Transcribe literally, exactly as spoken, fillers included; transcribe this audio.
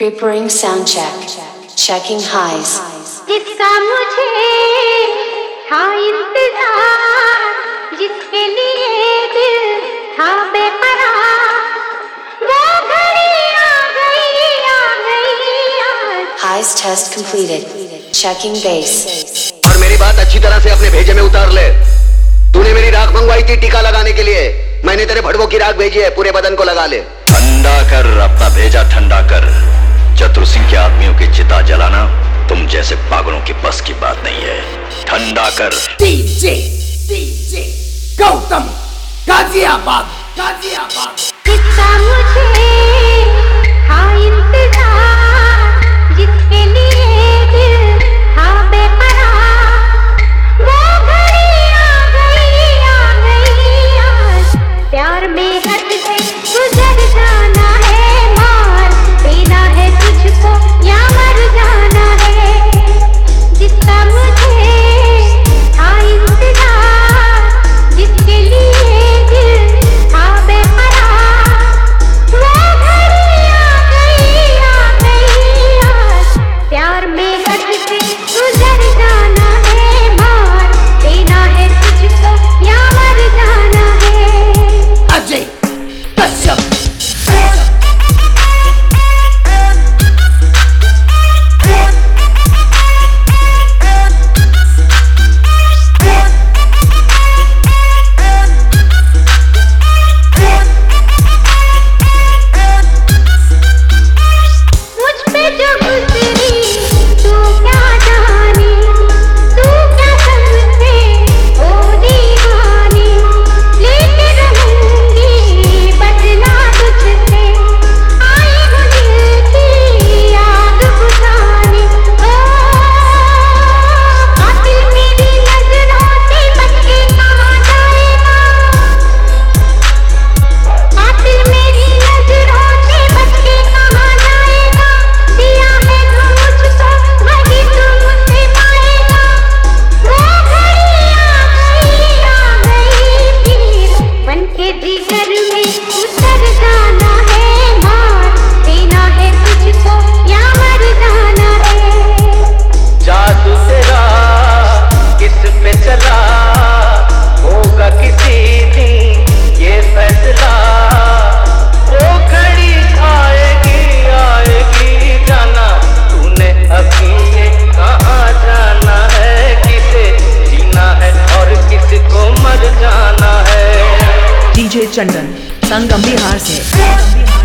Preparing sound check. Checking highs. जिसका मुझे था इंतजार, जिसके लिए दिल था बेकरार, वो घड़ी आ गई आ गई आज। Highs test completed. Checking bass. और मेरी बात अच्छी तरह से अपने भेजे में उतार ले। तूने मेरी राख मंगवाई थी टीका लगाने के लिए, मैंने तेरे भड़वों की राख भेजी है, पूरे बदन को लगा ले। ठंडा कर अपना भेजा, ठंडा कर। चतुर सिंह के आदमियों की चिता जलाना तुम जैसे पागलों की बस की बात नहीं है। ठंडा कर। DJ DJ Gautam Ghaziabad Ghaziabad. जिसका मुझे था इंतजार, जिसके लिए दिल था बेकरार, वो घड़ी आ गई आ गई आज। प्यार में हद से गुजर जाना है, मार देना है तुझको या मर जाना है। जिसका मुझे था इंतजार, जिसके लिए दिल था बेकरार, वो घड़ी आ गई आ गई आज। प्यार में हद से गुजर जाना है, मार देना है तुझको या मर जाना है। अजय कश्यप मुझ पे जो गुजरी तू क्या जाने, तू क्या समझे ओ दीवानी, लेके रहूंगी बदला तुझसे, आई हूँ दिल की आग बुझाने। ओ कातिल मेरी नजरों से बच के कहाँ जाएगा, कातिल मेरी नजरों से बच के कहाँ जाएगा। दिया है जो मुझको वही तू मुझसे पाएगा, वो घड़ी आ गई आ गई फिर, बनके जिगर में उतर जाना है, मार देना है तुझको या मर जाना है। जादू तेरा किस पे चला होगा किसी दिन ये फैसला, वो घड़ी आएगी आएगी जाना, तूने अभी ये कहाँ जाना है, किसे जीना है और किसको मर जाना है। डीजे चंदन संगम बिहार से।